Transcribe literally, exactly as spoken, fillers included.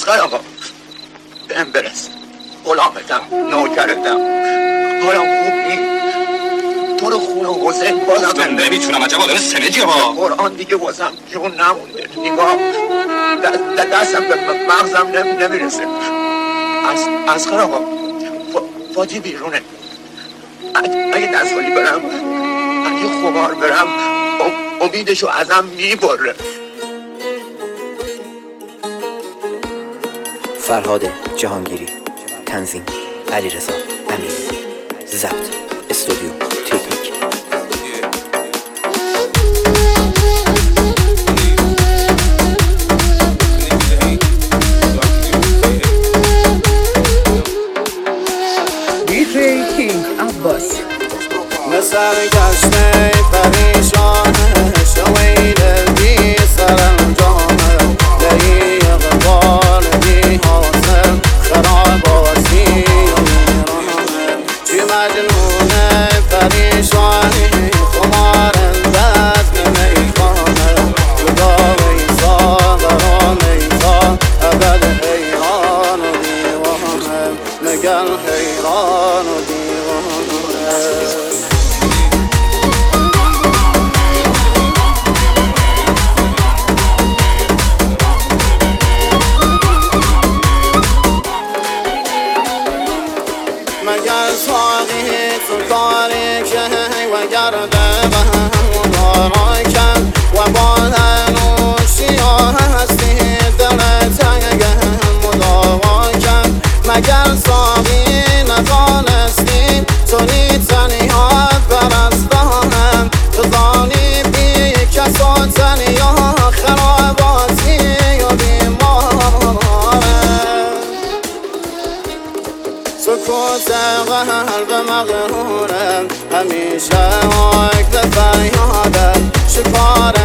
اسخر آقا بهم برس، غلامتم، نوکرتم، حالا خوب نی تو رو خون حسین بازم نمیتونم عجب آدم سمجی ها. قرآن دیگه واسم جون نمونده، نگاه دستم به مغزم نمیرسه. از اسخر آقا فاجی بیرونه، اگه دستگاهی برم، اگه خمار برم امیدشو ازم میبره. فرهاد جهانگیری، تنظیم علیرضا امیری، ضبط استودیو تکنیک. دیجی کینگ عباس مثل گشته پریشانه شویده بی سرانجامه لیق بالبی حاصل خراباتی و میرانه چی مجنونه پریشانی خمار دست نمیخانه جدا ویسا برا میسا ابد حیران و دیوانه نگل حیران و دیوانه. مگر ساقی تو تاریکه و گرده به هم دارکن و با هنوشی ها هستی دل تنگه مداواکن. مگر ساقی ندانستی تونی تنیات برستانم تو دانی بی کس و تنیا خراباتی و بیماره. سکوت قلب مغروره همیشه عقد فریاده شکار